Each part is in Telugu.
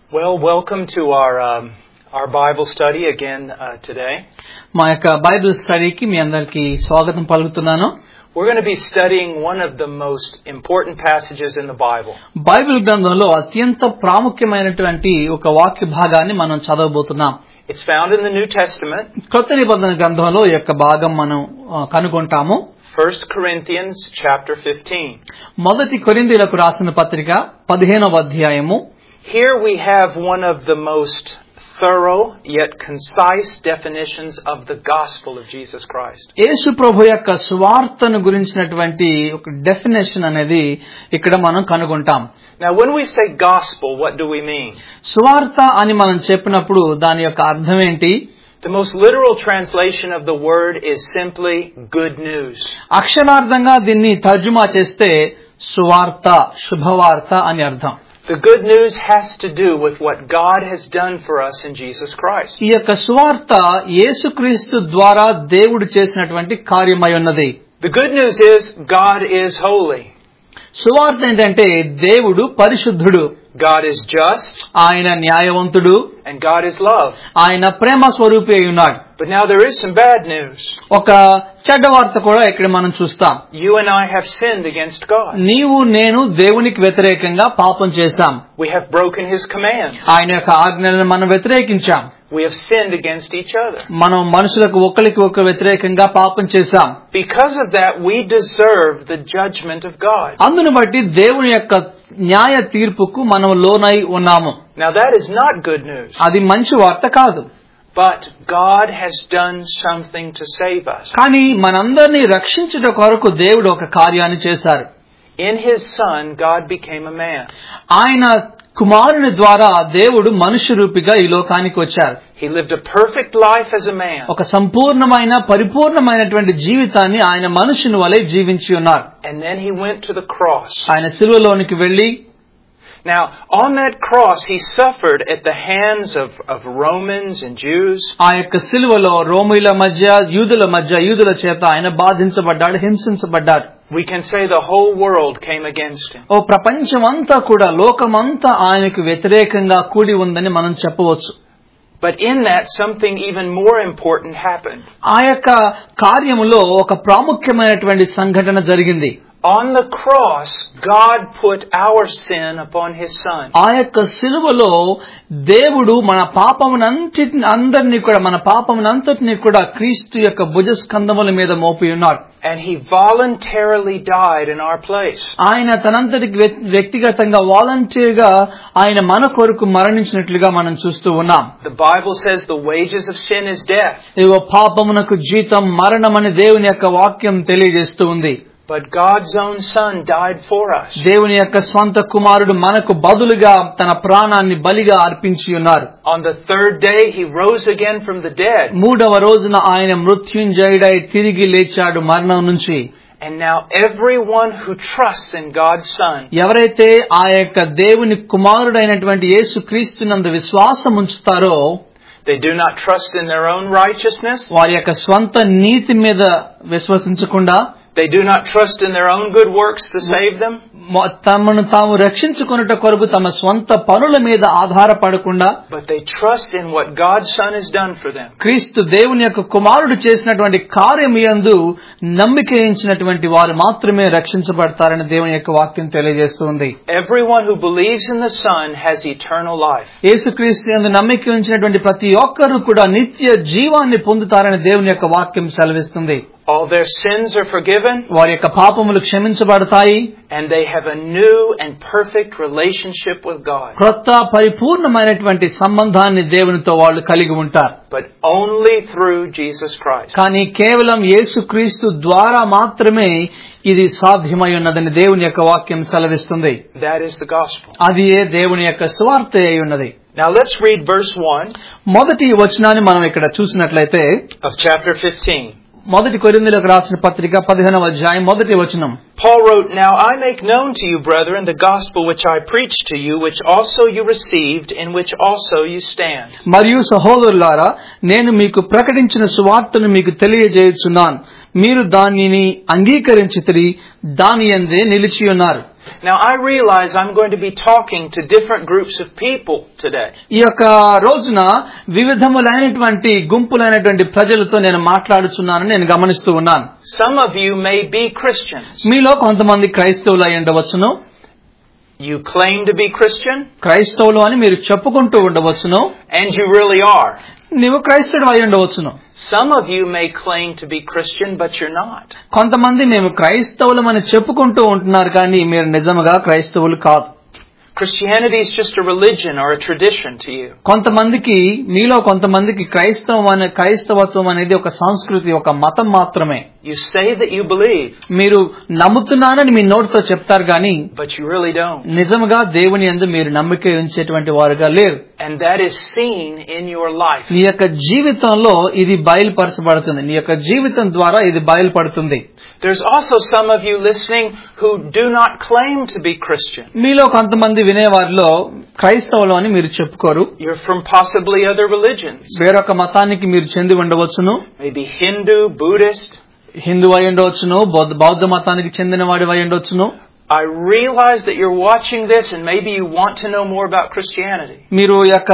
Well, welcome to our Bible study again today. మా యొక్క బైబిల్ స్టడీకి మీ అందరికీ స్వాగతం పలుకుతున్నాను. We're going to be studying one of the most important passages in the Bible. Bible గ్రంథంలో అత్యంత ప్రాముఖ్యమైనటువంటి ఒక వాక్య భాగాన్ని మనం చదవబోతున్నాం. It's found in the New Testament. కొత్త నిబంధన గ్రంథంలో ఈ యొక్క భాగం మనం కనుగొంటాము. 1 Corinthians chapter 15. మొదటి కొరింథీయులకు రాసిన పత్రిక 15వ అధ్యాయము. Here we have one of the most thorough yet concise definitions of the gospel of Jesus Christ. యేసు ప్రభు యొక్క సువార్తను గురించినటువంటి ఒక డెఫినేషన్ అనేది ఇక్కడ మనం కనుగొంటాం. Now when we say gospel, what do we mean? సువార్త అని మనం చెప్పినప్పుడు దాని యొక్క అర్థం ఏంటి? The most literal translation of the word is simply good news. అక్షరార్థంగా దీన్ని తర్జుమా చేస్తే సువార్త, శుభవార్త అని అర్థం. The good news has to do with what God has done for us in Jesus Christ. ఈ యొక్క సువార్త యేసుక్రీస్తు ద్వారా దేవుడు చేసినటువంటి కార్యమై ఉన్నది. The good news is God is holy. సువార్త ఏంటంటే దేవుడు పరిశుద్ధుడు, God is just, ఆయన న్యాయవంతుడు, and God is love. ఆయన ప్రేమ స్వరూపి అయి ఉన్నాడు. But now there is some bad news. ఒక చెడ్డ వార్త కూడా ఇక్కడ మనం చూస్తాం. You and I have sinned against God. నీవు నేను దేవునికి వ్యతిరేకంగా పాపం చేశాం. We have broken His commands. ఆయన యొక్క ఆజ్ఞలను మనం వ్యతిరేకించాం. We have sinned against each other. మనం మనుషులకు ఒకరికి ఒకరు వ్యతిరేకంగా పాపం చేశాం. Because of that, we deserve the judgment of God. అందును బట్టి దేవుని యొక్క న్యాయ తీర్పుకు మనం లోనై ఉన్నాము. Now that is not good news. అది మంచి వార్త కాదు. But God has done something to save us. కానీ మనందరినీ రక్షించుట కొరకు దేవుడు ఒక కార్యాన్ని చేశారు. In His Son, God became a man. ఆయన కుమారుని ద్వారా దేవుడు మనుష్య రూపిగా ఈ లోకానికి వచ్చారు. He lived a perfect life as a man. ఒక సంపూర్ణమైన పరిపూర్ణమైనటువంటి జీవితాన్ని ఆయన మనుషుని వలె జీవించి ఉన్నారు. And then He went to the cross. ఆయన సిలువలోనికి వెళ్లి, now on that cross He suffered at the hands of Romans and Jews. ఆ యొక్క సిలువలో రోమీల మధ్య యూదుల చేత ఆయన బాధించబడ్డాడు, హింసించబడ్డాడు. We can say the whole world came against Him. ఓ ప్రపంచమంతా కూడా, లోకమంతా ఆయనకు వ్యతిరేకంగా కూడి ఉందని మనం చెప్పవచ్చు. But in that something even more important happened. ఆ యొక్క కార్యములో ఒక ప్రాముఖ్యమైనటువంటి సంఘటన జరిగింది. On the cross, God put our sin upon His Son. ఆ యొక్క సిలువలో దేవుడు మన పాపమునంతటిని కూడా క్రీస్తు యొక్క భుజస్కంధముల మీద మోపి ఉన్నాడు. And He voluntarily died in our place. ఆయన తనంతటికి వ్యక్తిగతంగా వాలంటీర్గా ఆయన మన కొరకు మరణించినట్లుగా మనం చూస్తూ ఉన్నాం. The Bible says the wages of sin is death. ఇదిగో పాపమునకు జీతం మరణమని దేవుని యొక్క వాక్యం తెలియజేస్తూ ఉంది. But God's own Son died for us. దేవుని యొక్క స్వంత కుమారుడు మనకు బదులుగా తన ప్రాణాన్ని బలిగా అర్పించి ఉన్నారు. On the third day He rose again from the dead. మూడవ రోజున ఆయన మృత్యుంజయుడై తిరిగి లేచాడు మరణం నుంచి. And now everyone who trusts in God's Son, ఎవరైతే ఆ యొక్క దేవుని కుమారుడైనటువంటి యేసుక్రీస్తునందు విశ్వాసం ఉంచుతారో, they do not trust in their own righteousness. వారి యొక్క స్వంత నీతి మీద విశ్వసించకుండా, they do not trust in their own good works to save them. తమను తాము రక్షించుకొనుట కొరకు తమ స్వంత పనుల మీద ఆధారపడకుండా, but they trust in what God's Son has done for them. క్రీస్తు దేవుని యొక్క కుమారుడు చేసినటువంటి కార్యముయందు నమ్మిక ఉంచినటువంటి వారు మాత్రమే రక్షించబడతారని దేవుని యొక్క వాక్యం తెలియజేస్తుంది. Everyone who believes in the Son has eternal life. యేసుక్రీస్తు యందు నమ్మిక ఉంచినటువంటి ప్రతి ఒక్కరు కూడా నిత్య జీవాన్ని పొందుతారని దేవుని యొక్క వాక్యం సెలవిస్తుంది. All their sins are forgiven. వారి యొక్క పాపములు క్షమించబడతాయి. And they have a new and perfect relationship with God. క్రొత్త పరిపూర్ణమైనటువంటి సంబంధాన్ని దేవునితో వాళ్ళు కలిగి ఉంటారు. But only through Jesus Christ. కానీ కేవలం యేసుక్రీస్తు ద్వారా మాత్రమే ఇది సాధ్యమై ఉన్నదని దేవుని యొక్క వాక్యం సెలవిస్తుంది. That is the gospel. అది దేవుని యొక్క సువార్త అయి ఉన్నది. Now let's read verse 1. మొదటి వచనాన్ని మనం ఇక్కడ చూసినట్లయితే of chapter 15. మొదటి కొరింథీయులకు రాసిన పత్రిక 15వ అధ్యాయం మొదటి వచనం. Paul wrote, "Now I make known to you, brethren, the gospel which I preached to you, which also you received, in which also you stand." మరియు సహోదరులారా, నేను మీకు ప్రకటించిన సువార్తను మీకు తెలియజేయుచున్నాను. మీరు దానిని అంగీకరించితిరి, దాని యందే నిలిచి ఉన్నారు. Now I realize I'm going to be talking to different groups of people today. ఈ యొక్క రోజున వివిధములైనటువంటి గుంపులైనటువంటి ప్రజలతో నేను మాట్లాడుచున్నానని నేను గమనిస్తూ ఉన్నాను. Some of you may be Christians. మీలో కొంతమంది క్రైస్తవులు అయి ఉండవచ్చును. You claim to be Christian. క్రైస్తవులు అని మీరు చెప్పుకుంటూ ఉండవచ్చును. And you really are. నీవు క్రైస్తవుడు అయి ఉండవచ్చును. Some of you may claim to be Christian, but you're not. కొంతమంది మేము క్రైస్తవులమని చెప్పుకుంటూ ఉంటున్నారు కానీ మీరు నిజముగా క్రైస్తవులు కాదు. Christianity is just a religion or a tradition to you. మీలో కొంతమందికి క్రైస్తవత్వం అనేది ఒక సంస్కృతి, ఒక మతం మాత్రమే. You say that you believe. మీరు నమ్ముతున్నానని మీ నోటితో చెప్తారు కానీ But you really don't. నిజముగా దేవుని యందు మీరు నమ్మిక ఉంచేటువంటి వారుగా లేరు. And that is seen in your life. నీ యొక్క జీవితంలో ఇది బయలుపరచబడుతుంది. నీ యొక్క జీవితం ద్వారా ఇది బయలుపడుతుంది. There's also some of you listening who do not claim to be Christian. మీలో కొంతమంది వినేవారిలో క్రైస్తవులు అని మీరు చెప్పుకోరు. You're from possibly other religions. వేరొక మతానికి మీరు చెంది ఉండవచ్చును. Maybe Hindu, Buddhist. హిందూ అయి ఉండవచ్చును, బౌద్ధ మతానికి చెందిన వాడి అయి ఉండవచ్చును. I realize that you're watching this and maybe you want to know more about Christianity. మీరు యొక్క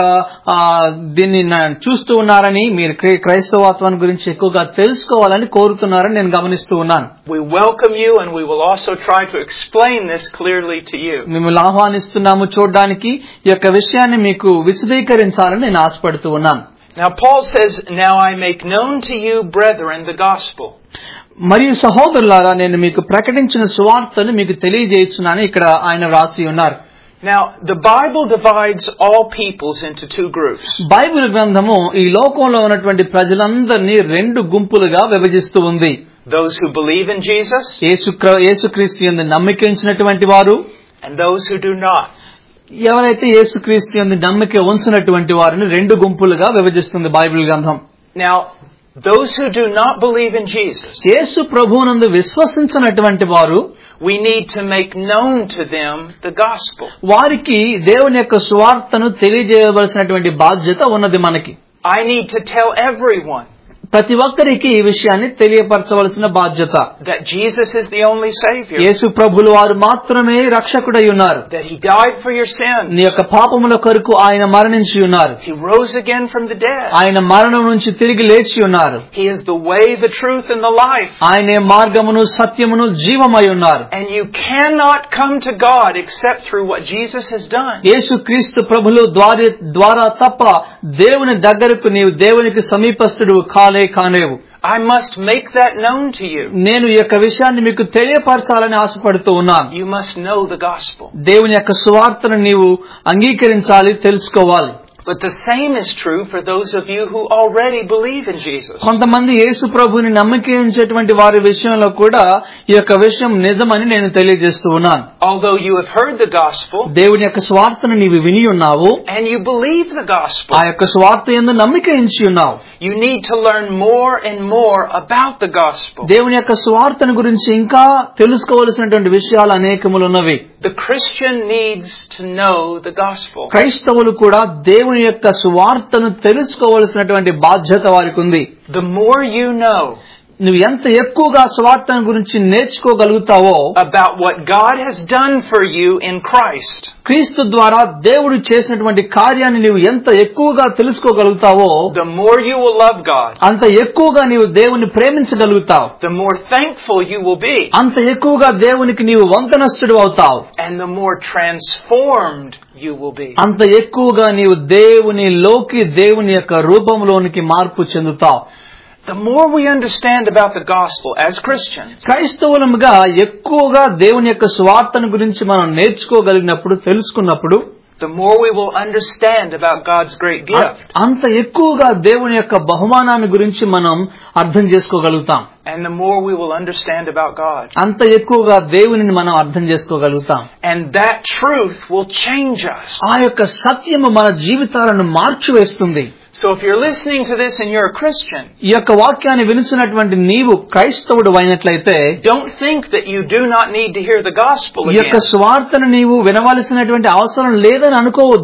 దీన్ని చూస్తూ ఉన్నారని, మీరు క్రైస్తవత్వాన్ని గురించి ఎక్కువగా తెలుసుకోవాలని కోరుతున్నారని నేను గమనిస్తూ ఉన్నాను. We welcome you and we will also try to explain this clearly to you. మిమ్మల్ని ఆహ్వానిస్తున్నాము చూడడానికి. ఈ యొక్క విషయాన్ని మీకు విశదీకరించాలని నేను ఆశపడుతూ ఉన్నాను. Now Paul says, "Now I make known to you, brethren, the gospel." మరియు సహోదరులారా, నేను మీకు ప్రకటించిన సువార్తను మీకు తెలియజేయుచున్నాను ఇక్కడ ఆయన వ్రాసి ఉన్నారు. Now the Bible divides all peoples into two groups. Bible గ్రంథము ఈ లోకంలో ఉన్నటువంటి ప్రజలందరినీ రెండు గుంపులుగా విభజిస్తూ ఉంది. Those who believe in Jesus, యేసుక్రీస్తు యందు నమ్మిక ఉంచినటువంటి వారు, and those who do not. ఎవరైతే యేసుక్రీస్తు యందు నమ్మిక ఉంచినటువంటి వారిని రెండు గుంపులుగా విభజిస్తుంది బైబిల్ గ్రంథం. Now those who do not believe in Jesus, యేసు ప్రభువునందు విశ్వసించనటువంటి వారు, we need to make known to them the gospel. వారికి దేవుని యొక్క సువార్తను తెలియజేయవలసినటువంటి బాధ్యత ఉన్నది మనకి. I need to tell everyone ప్రతి ఒక్కరికి ఈ విషయాన్ని తెలియపరచవలసిన బాధ్యత. that Jesus is the only Savior. యేసు ప్రభులు వారు మాత్రమే రక్షకుడై ఉన్నారు. That He died for your sins. నీ యొక్క పాపముల కొరకు ఆయన మరణించి ఉన్నారు. He rose again from the dead. ఆయన మరణం నుంచి తిరిగి లేచి ఉన్నారు. He is the way, the truth, and the life. ఆయనే మార్గమును, సత్యమును, జీవమై ఉన్నారు. And you cannot come to God except through what Jesus has done. యేసుక్రీస్తు ప్రభులు ద్వారా తప్ప దేవుని దగ్గరకు నీవు దేవునికి సమీపస్తుడు కానేవు. I must make that known to you. నేను ఈ యొక్క విషయాన్ని మీకు తెలియపరచాలని ఆశపడుతూ ఉన్నాను. You must know the gospel. దేవుని యొక్క సువార్తను నీవు అంగీకరించాలి, తెలుసుకోవాలి. But the same is true for those of you who already believe in Jesus. కొంతమంది యేసు ప్రభువుని నమ్మకించేటువంటి వారి విషయంలో కూడా ఈ యొక్క విషయం నిజమని నేను తెలియజేస్తూ ఉన్నాను. Although you have heard the gospel, దేవుని యొక్క సువార్తను నీవు విని ఉన్నావు, and you believe the gospel, ఆ యొక్క సువార్త యందు నమ్మిక ఉంచి ఉన్నావు. you need to learn more and more about the gospel. దేవుని యొక్క సువార్తను గురించి ఇంకా తెలుసుకోవాల్సినటువంటి విషయాలు అనేకములు ఉన్నవి. The Christian needs to know the gospel. క్రైస్తవులు కూడా దేవుని యొక్క సువార్తను తెలుసుకోవాల్సినటువంటి బాధ్యత వారికి ఉంది. The more you know నువ్వు ఎంత ఎక్కువగా సువార్తను గురించి నేర్చుకోగలుగుతావో, about what God has done for you in Christ, క్రీస్తు ద్వారా దేవుడు చేసినటువంటి కార్యాన్ని నీవు ఎంత ఎక్కువగా తెలుసుకోగలుగుతావో, the more you will love God. అంత ఎక్కువగా నీవు దేవుని ప్రేమించగలుగుతావు. The more thankful you will be. అంత ఎక్కువగా దేవునికి నీవు వందనస్తుడు అవుతావు. And the more transformed you will be. అంత ఎక్కువగా నీవు దేవునిలోకి, దేవుని యొక్క రూపంలోనికి మార్పు చెందుతావు. The more we understand about the gospel as Christians, క్రైస్తవులుగా ఎక్కువగా దేవుని యొక్క సువార్తను గురించి మనం నేర్చుకోగలిగినప్పుడు, తెలుసుకున్నప్పుడు, the more we will understand about God's great gift. అంత ఎక్కువగా దేవుని యొక్క బహుమానాన్ని గురించి మనం అర్థం చేసుకోగలుగుతాం. And the more we will understand about God. అంత ఎక్కువగా దేవునిని మనం అర్థం చేసుకోగలుగుతాం. And that truth will change us. ఆ యొక్క సత్యము మన జీవితాలను మార్చివేస్తుంది. So if you're listening to this and you're a Christian, ఈ యొక్క వాక్యాన్ని వినుచున్నటువంటి నీవు క్రైస్తవుడు అయినట్లయితే, don't think that you do not need to hear the gospel ఈ యొక్క again. సువార్తను నీవు వినవలసినటువంటి అవసరం లేదని అనుకోవద్దు.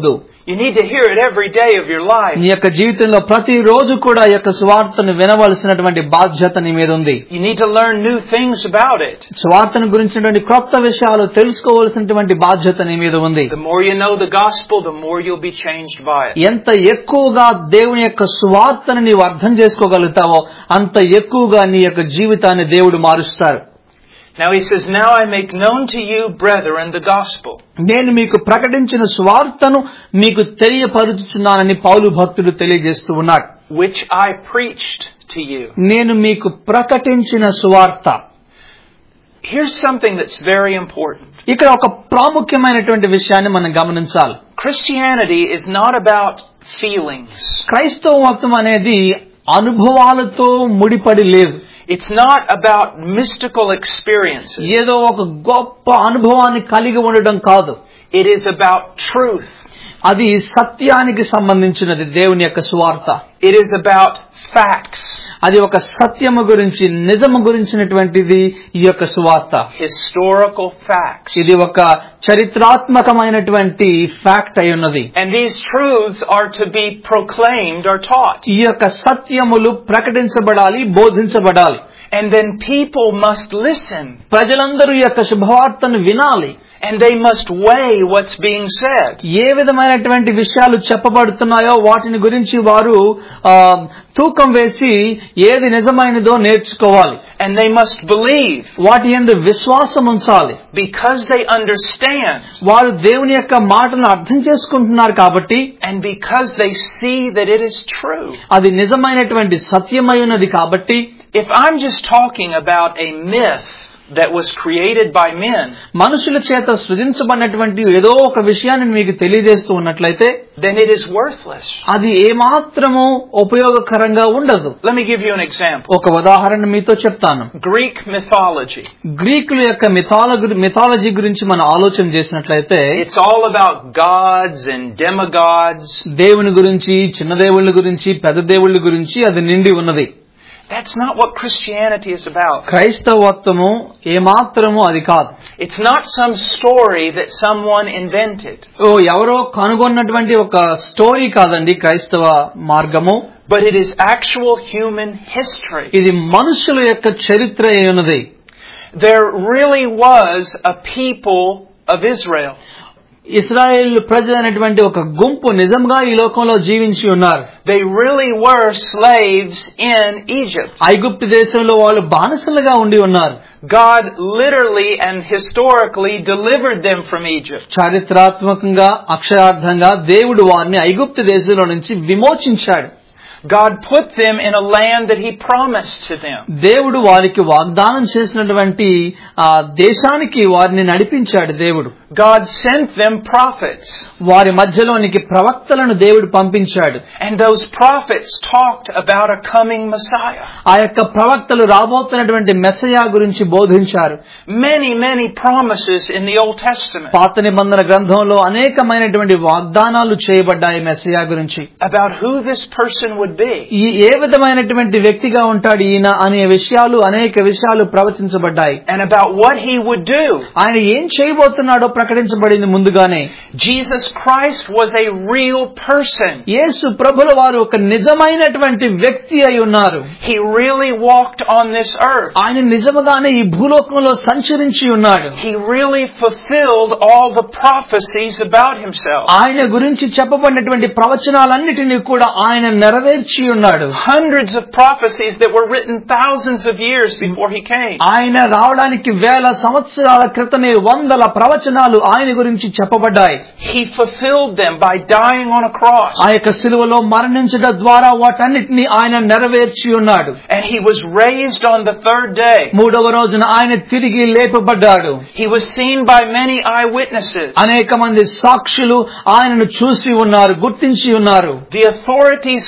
You need to hear it every day of your life. నీ యొక్క జీవితంలో ప్రతి రోజు కూడా ఈ యొక్క సువార్తను వినవలసినటువంటి బాధ్యత నీ మీద ఉంది. You need to learn new things about it. సువార్తను గురించినటువంటి కొత్త విషయాలు తెలుసుకోవాల్సినటువంటి బాధ్యత నీ మీద ఉంది. The more you know the gospel, the more you'll be changed by it. ఎంత ఎక్కువగా దేవుని యొక్క సువార్తను నీవు అర్థం చేసుకోగలుగుతావో అంత ఎక్కువగా నీ యొక్క జీవితాన్ని దేవుడు మారుస్తారు. Now he says, now I make known to you, brethren, the gospel. నేను మీకు ప్రకటించిన సువార్తను మీకు తెలియపరుచుచున్నానని పౌలు భక్తుడు తెలియజేస్తూ ఉన్నాడు. Which I preached to you. నేను మీకు ప్రకటించిన సువార్త. Here's something that's very important. ఇక్కడ ఒక ప్రాముఖ్యమైనటువంటి విషయాన్ని మనం గమనించాలి. Christianity is not about feelings. క్రైస్తవత్వం అనేది అనుభవాలతో ముడిపడి లేదు. It's not about mystical experiences. ఏదో ఒక గొప్ప అనుభవాన్ని కలిగి ఉండడం కాదు. It is about truth. అది సత్యానికి సంబంధించినది దేవుని యొక్క సువార్త. It is about facts. అది ఒక సత్యము గురించి నిజము గురించినటువంటిది ఈ యొక్క సువార్త. Historical facts. ఇది ఒక చరిత్రాత్మకమైనటువంటి ఫ్యాక్ట్ అయి ఉన్నది. And these truths are to be proclaimed or taught. ఈ యొక్క సత్యములు ప్రకటించబడాలి, బోధించబడాలి. And then people must listen. ప్రజలందరూ ఈ యొక్క శుభవార్తను వినాలి. And they must weigh what's being said. ఏ విధమైనటువంటి విషయాలు చెప్పబడుతున్నాయో వాటిని గురించి వారు తూకం వేసి ఏది నిజమైనదో నేర్చుకోవాలి. And they must believe. వాటి యందు విశ్వాసం ఉంచాలి. Because they understand. వారు దేవుని యొక్క మాటను అర్థం చేసుకుంటున్నారు కాబట్టి. And because they see that it is true. అది నిజమైనటువంటి సత్యమై ఉన్నది కాబట్టి. If I'm just talking about a myth that was created by men, మనుషుల చేత సృజించబడినటువంటి ఏదో ఒక విషయాన్ని మీకు తెలియజేస్తూ ఉన్నట్లయితే then it is worthless. అది ఏమాత్రము ఉపయోగకరంగా ఉండదు. Let me give you an example. ఒక ఉదాహరణ మీతో చెప్తాను. Greek mythology. గ్రీకుల యొక్క మిథాలజీ గురించి మనం ఆలోచన చేసినట్లయితే It's all about gods and demigods. దేవుని గురించి, చిన్న దేవుళ్ళ గురించి, పెద్ద దేవుళ్ళ గురించి అది నిండి ఉన్నది. That's not what Christianity is about. క్రైస్తవత్వము ఏమాత్రము అది కాదు. It's not some story that someone invented. ఎవరో కనుగొన్నటువంటి ఒక స్టోరీ కాదండి క్రైస్తవ మార్గము. But it is actual human history. ఇది మనుషుల యొక్క చరిత్ర అయి ఉన్నది. There really was a people of Israel. ఇశ్రాయేలు ప్రజలైనటువంటి ఒక గుంపు నిజంగా ఈ లోకంలో జీవించి ఉన్నారు. They really were slaves in Egypt. ఐగుప్తు దేశంలో వాళ్ళు బానిసలుగా ఉండి ఉన్నారు. God literally and historically delivered them from Egypt. చారిత్రాత్మకంగా అక్షరార్థంగా దేవుడు వారిని ఐగుప్తు దేశంలో నుంచి విమోచించాడు. God put them in a land that He promised to them. దేవుడు వారికి వాగ్దానం చేసినటువంటి ఆ దేశానికి వారిని నడిపించాడు దేవుడు. God sent them prophets. వారి మధ్యలోనికి ప్రవక్తలను దేవుడు పంపించాడు. And those prophets talked about a coming Messiah. ఆ యొక్క ప్రవక్తలు రాబోతున్నటువంటి మెస్సయా గురించి బోధించారు. Many promises in the Old Testament. పాత నిబంధన గ్రంథంలో అనేకమైనటువంటి వాగ్దానాలు చేయబడ్డాయి మెస్సయా గురించి. About who this person would be. ఏ విధమైనటువంటి వ్యక్తిగా ఉంటాడు ఈయన అనే విషయాలు అనేక విషయాలు ప్రవచించబడ్డాయి. And about what he would do. ఆయన ఏం చేయబోతున్నాడో ప్రకటించబడింది ముందుగానే. Jesus Christ was a real person. యేసు ప్రభుల వారు ఒక నిజమైనటువంటి వ్యక్తి అయి ఉన్నారు. He really walked on this earth. ఆయన నిజముగానే ఈ భూలోకంలో సంచరించి ఉన్నాడు. He really fulfilled all the prophecies about himself. ఆయన గురించి చెప్పబడినటువంటి ప్రవచనాలన్నిటినీ కూడా ఆయన నెరవేర్చి ఉన్నాడు. Hundreds of prophecies that were written thousands of years before he came. ఆయన రావడానికి వేల సంవత్సరాల క్రితమే వందల ప్రవచనాలు ఆయన గురించి చెప్పబడ్డాయి. He fulfilled them by dying on a cross. ఆ యొక్క సిలువలో మరణించడం ద్వారా వాటన్నిటిని ఆయన నెరవేర్చి ఉన్నాడు. And he was raised on the third day. మూడవ రోజున ఆయన తిరిగి లేపబడ్డాడు. He was seen by many eyewitnesses. అనేక మంది సాక్షులు ఆయనను చూసి ఉన్నారు, గుర్తించి ఉన్నారు. The authorities could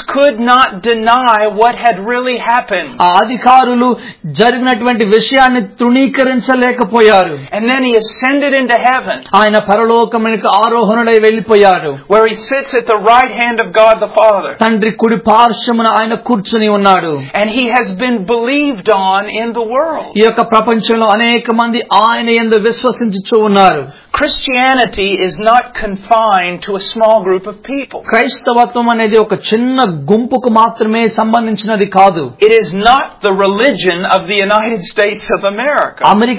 not deny what had really happened. ఆ అధికారులు జరిగినటువంటి విషయాన్ని తృణీకరించలేకపోయారు. And then he ascended into heaven, ఆయన పరలోకమునకు ఆరోహణుడై వెళ్లిపోయారు. where he sits at the right hand of God the Father. తండ్రి కుడి పార్శ్వమున ఆయన కూర్చుని ఉన్నాడు. And he has been believed on in the world. ఈ యొక్క ప్రపంచంలో అనేక మంది ఆయన యందు విశ్వసించుచూ ఉన్నారు. Christianity is not confined to a small group of people. క్రైస్తవత్వం అనేది ఒక చిన్న గుంపుకు మాత్రమే సంబంధించినది కాదు. It is not the religion of the United States of America.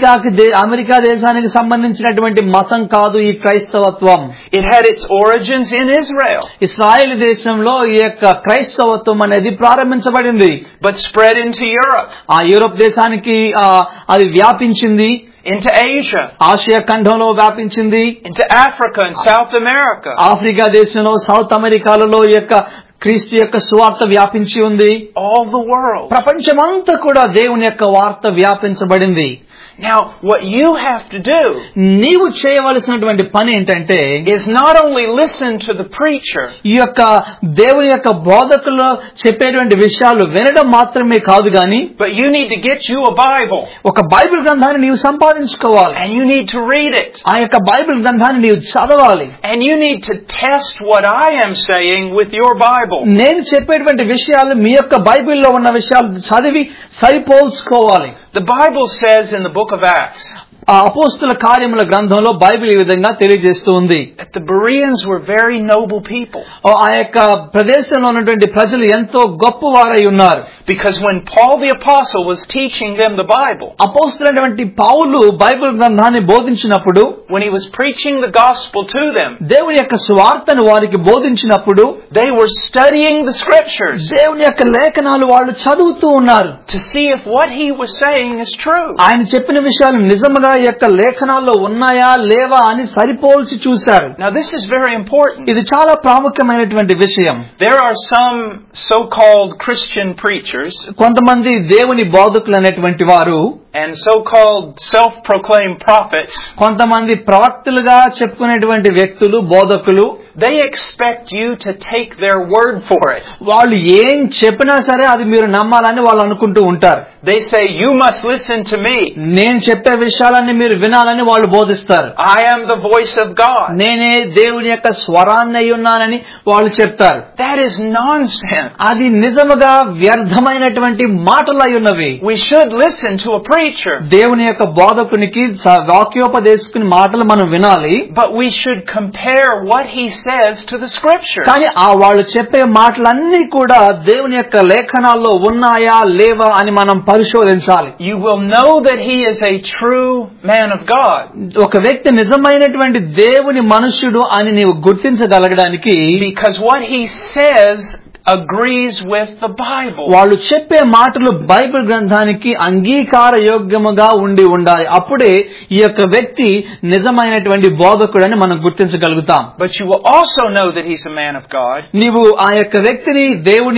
America దేశానికి సంబంధించినటువంటి మతం కాదు ఈ క్రైస్తవత్వం. It had its origins in Israel, Israel దేశంలో ఈ యొక్క క్రైస్తవత్వం అనేది ప్రారంభించబడింది. but spread into Europe, ఆ యూరోప్ దేశానికి అది వ్యాపించింది. into Asia, ఆసియా ఖండంలో వ్యాపించింది. into Africa and South America. Africa దేశంలో, సౌత్ అమెరికాలలో ఈ యొక్క క్రీస్తు యొక్క సువార్త వ్యాపించి ఉంది. All the world. ప్రపంచమంతా కూడా దేవుని యొక్క వార్త వ్యాపించబడింది. Now, what you have to do నీవు చేయవలసినటువంటి పని ఏంటంటే is not only listen to the preacher, ఈ యొక్క దేవుని యొక్క బోధకులు చెప్పేటువంటి విషయాలు వినడం మాత్రమే కాదు గాని, but you need to get you a Bible. ఒక బైబిల్ గ్రంథాన్ని నీవు సంపాదించుకోవాలి. And you need to read it. ఆ యొక్క బైబిల్ గ్రంథాన్ని నీవు చదవాలి. And you need to test what I am saying with your Bible. నేను చెప్పేటువంటి విషయాలు మీ యొక్క బైబిల్లో ఉన్న విషయాలు చదివి సరిపోల్చుకోవాలి. The Bible says in the book of Acts ఆ అపోస్తుల కార్యముల గ్రంథంలో బైబిల్ ఈ విధంగా తెలియజేస్తూ ఉంది. that the Bereans were very noble people. ఆ యొక్క ప్రదేశంలో ఉన్నటువంటి ప్రజలు ఎంతో గొప్పవారై ఉన్నారు. Because when Paul the apostle was teaching them the Bible, అపోస్తులైనటువంటి పౌలు బైబిల్ గ్రంథాన్ని బోధించినప్పుడు, when he was preaching the gospel to them, దేవుని యొక్క సువార్తను వారికి బోధించినప్పుడు, they were studying the scriptures దేవుని యొక్క లేఖనాలు వాళ్ళు చదువుతూ ఉన్నారు. to see if what he was saying is true. ఆయన చెప్పిన విషయాలు నిజంగా ఈ యొక్క లేఖనాల్లో ఉన్నాయా లేవా అని సరిపోల్చి చూశారు. Now this is very important. ఇది చాలా ప్రాముఖ్యమైనటువంటి విషయం. There are some so-called Christian preachers కొంతమంది దేవుని బోధకులు అనేటువంటి వారు and so-called self-proclaimed prophets. కొంతమంది ప్రవక్తలుగా చెప్పుకునేటువంటి వ్యక్తులు, బోధకులు, They expect you to take their word for it. వాళ్ళు ఏం చెప్పినా సరే అది మీరు నమ్మాలని వాళ్ళు అనుకుంటూ ఉంటారు. They say, you must listen to me. నేను చెప్పే విషయాలన్నీ మీరు వినాలని వాళ్ళు బోధిస్తారు. I am the voice of God. నేనే దేవుని యొక్క స్వరాన్ని అయి ఉన్నానని వాళ్ళు చెప్తారు. That is nonsense. అది నిజముగా వ్యర్థమైనటువంటి మాటలు అయి ఉన్నవి. We should listen to a preacher. దేవుని యొక్క బోధకునికి వాక్యోపదేశకుని మాటలు మనం వినాలి. But we should compare what he says to the scriptures. కానీ వాళ్ళు చెప్పే మాటలన్నీ కూడా దేవుని యొక్క లేఖనాల్లో ఉన్నాయా లేవా అని మనం పరిశోధించాలి. You will know that he is a true man of God. ఒక వ్యక్తి నిజమైనటువంటి దేవుని మనుష్యుడు అని నీవు గుర్తించగలగడానికి, because what he says agrees with the Bible. వాళ్ళు చెప్పే మాటలు బైబిల్ గ్రంథానికి అంగీకార యోగ్యముగా ఉండాలి. అప్పుడే ఈ యొక్క వ్యక్తి నిజమైనటువంటి బోధకుడని మనం గుర్తించగలుగుతాం. But you will also know that he's a man of God. నీవు ఆ యొక్క వ్యక్తిని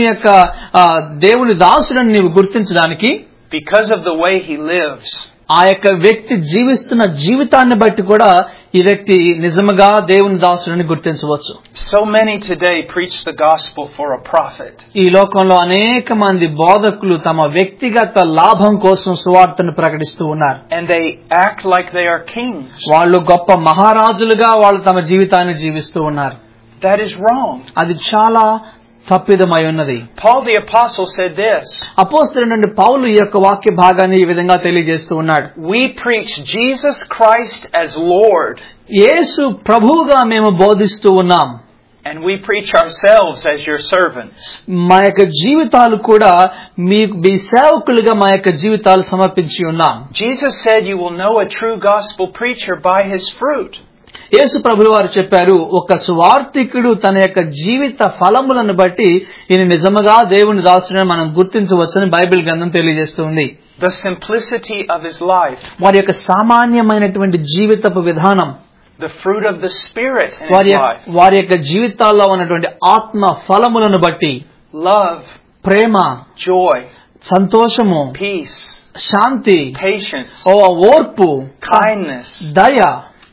దేవుని దాసుడని నీవు గుర్తించడానికి, because of the way he lives. ఆ యొక్క వ్యక్తి జీవిస్తున్న జీవితాన్ని బట్టి కూడా ఈ వ్యక్తి నిజముగా దేవుని దాసుడని గుర్తించవచ్చు. So many today preach the gospel for a profit. ఈ లోకంలో అనేక మంది బోధకులు తమ వ్యక్తిగత లాభం కోసం సువార్తను ప్రకటిస్తూ ఉన్నారు. And they act like they are kings. వాళ్ళు గొప్ప మహారాజులుగా వాళ్ళు తమ జీవితాన్ని జీవిస్తూ ఉన్నారు. That is wrong. అది చాలా తప్పిదమై ఉన్నది. Paul the apostle said this. అపోస్తలుడైన పౌలు ఈ యొక్క వాక్య భాగాన్ని ఈ విధంగా తెలియజేస్తూ ఉన్నాడు. We preach Jesus Christ as Lord. యేసు ప్రభువుగా మేము బోధిస్తూ ఉన్నాం. And we preach ourselves as your servants. మా యొక్క జీవితాలు కూడా మీ సేవకులుగా మా యొక్క జీవితాలు సమర్పించి ఉన్నాం. Jesus said you will know a true gospel preacher by his fruit. యేసు ప్రభువు వారు చెప్పారు, ఒక సువార్తికుడు తన యొక్క జీవిత ఫలములను బట్టి ఈయన నిజముగా దేవుని దాసుడని మనం గుర్తించవచ్చని బైబిల్ గ్రంథం తెలియజేస్తుంది. The simplicity of his life. వారి యొక్క సామాన్యమైనటువంటి జీవితపు విధానం. The fruit of the Spirit in his life. వారి యొక్క జీవితాల్లో ఉన్నటువంటి ఆత్మ ఫలములను బట్టి love, ప్రేమ, joy, సంతోషము, peace, శాంతి, patience, ఓర్పు, kindness, దయ,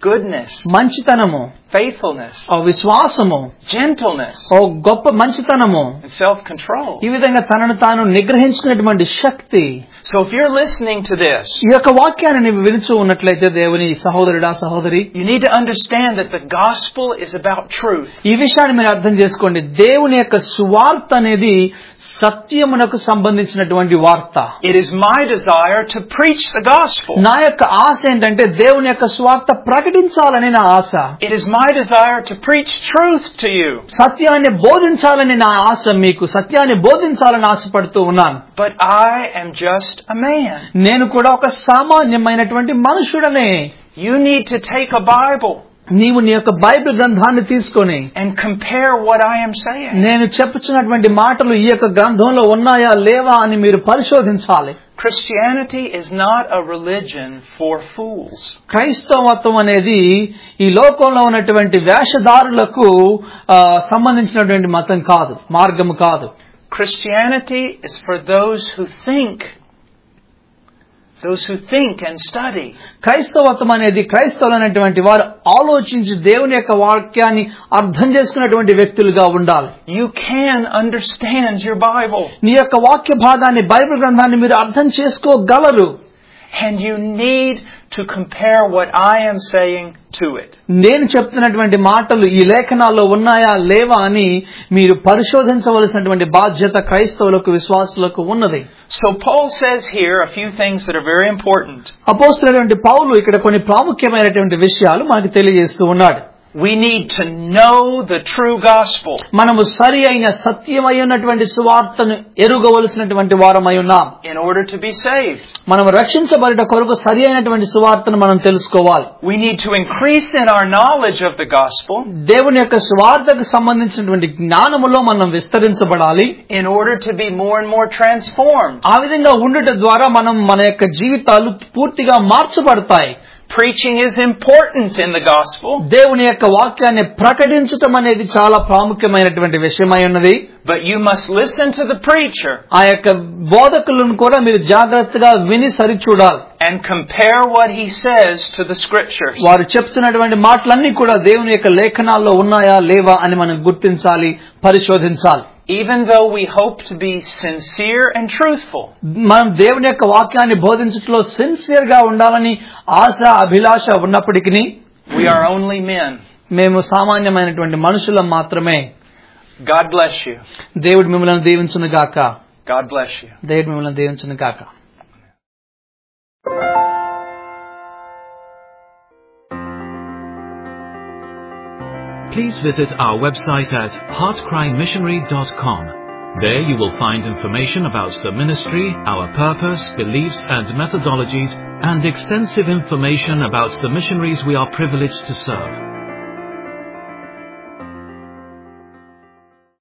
goodness, మంచితనము, faithfulness, విశ్వాసము, gentleness, గొప్ప మంచితనము, and self-control. ఈ విధంగా తనను తాను నిగ్రహించుకునేటువంటి శక్తి. So if you're listening to this, ఈ యొక్క వాక్యాన్ని నీవు వినుచూ ఉన్నట్లయితే దేవుని సహోదరుడా సహోదరి, you need to understand that the gospel is about truth. ఈ విషయాన్ని మీరు అర్థం చేసుకోండి. దేవుని యొక్క సువార్త అనేది సత్యమునకు సంబంధించినటువంటి వార్త. It is my desire to preach the gospel. నా యొక్క ఆశ ఏంటంటే దేవుని యొక్క సువార్త ప్రకటించాలని నా ఆశ. It is my desire to preach truth to you. సత్యాన్ని బోధించాలని నా ఆశ, మీకు సత్యాన్ని బోధించాలని ఆశపడుతూ ఉన్నాను. But I am just a man. నేను కూడా ఒక సామాన్యమైనటువంటి మనుషుడనే. You need to take a Bible నీవు నీ యొక్క బైబిల్ గ్రంథాన్ని తీసుకొని and compare what I am saying. నేను చెప్పుచున్నటువంటి మాటలు ఈ యొక్క గ్రంథంలో ఉన్నాయా లేవా అని మీరు పరిశోధించాలి. Christianity is not a religion for fools. క్రైస్తవత్వం అనేది ఈ లోకంలో ఉన్నటువంటి వేషధారులకు సంబంధించినటువంటి మతం కాదు, మార్గము కాదు. Christianity is for those who think and study. క్రైస్తవత్వం అనేది క్రైస్తవులైనటువంటి వారు ఆలోచించి దేవుని యొక్క వాక్యాన్ని అర్థం చేసుకున్నటువంటి వ్యక్తులుగా ఉండాలి. You can understand your Bible. నీ యొక్క వాక్య భాగాన్ని, బైబిల్ గ్రంథాన్ని మీరు అర్థం చేసుకోగలరు. And you need to compare what I am saying to it. నేను చెప్తున్నటువంటి మాటలు ఈ లేఖనాల్లో ఉన్నాయా లేవా అని మీరు పరిశోధించవలసినటువంటి బాధ్యత క్రైస్తవులకు, విశ్వాసులకు ఉన్నది. So Paul says here a few things that are very important. అపోస్తలుడైనటువంటి పౌలు ఇక్కడ కొన్ని ప్రాముఖ్యమైనటువంటి విషయాలు మనకు తెలియజేస్తూ ఉన్నాడు. We need to know the true gospel. మనము సరి అయిన సత్యమైనటువంటి సువార్తను ఎరుగవలసినటువంటి వారమై ఉన్నాం. In order to be saved. మనం రక్షించబడుట కొరకు సరి అయినటువంటి సువార్తను మనం తెలుసుకోవాలి. We need to increase in our knowledge of the gospel. దేవుని యొక్క సువార్తకు సంబంధించినటువంటి జ్ఞానములో మనం విస్తరించబడాలి. In order to be more and more transformed. ఆ విధంగా ఉండుట ద్వారా మనం మన యొక్క జీవితాలు పూర్తిగా మార్చబడతాయి. Preaching is important in the gospel. దేవుని యొక్క వాక్యాన్ని ప్రకటించటం అనేది చాలా ప్రాముఖ్యమైనటువంటి విషయమై ఉన్నది. But you must listen to the preacher. ఆ యొక్క బోధకులను కూడా మీరు జాగ్రత్తగా విని సరిచూడాలి. And compare what he says to the scriptures. వారు చెప్తున్నటువంటి మాటలన్నీ కూడా దేవుని యొక్క లేఖనాల్లో ఉన్నాయా లేవా అని మనం గుర్తించాలి, పరిశోధించాలి. Even though we hope to be sincere and truthful. మనం దేవుని యొక్క వాక్యాన్ని బోధించడంలో సిన్సియర్ గా ఉండాలని ఆశ, అభిలాష ఉన్నప్పటికీ we are only men. మేము సామాన్యమైనటువంటి మనుషులం మాత్రమే. God bless you. దేవుడు మిమ్మల్ని దీవించును గాక. God bless you. దేవుడు మిమ్మల్ని దీవించును గాక. Please visit our website at heartcrymissionary.com. There you will find information about the ministry, our purpose, beliefs and methodologies, and extensive information about the missionaries we are privileged to serve.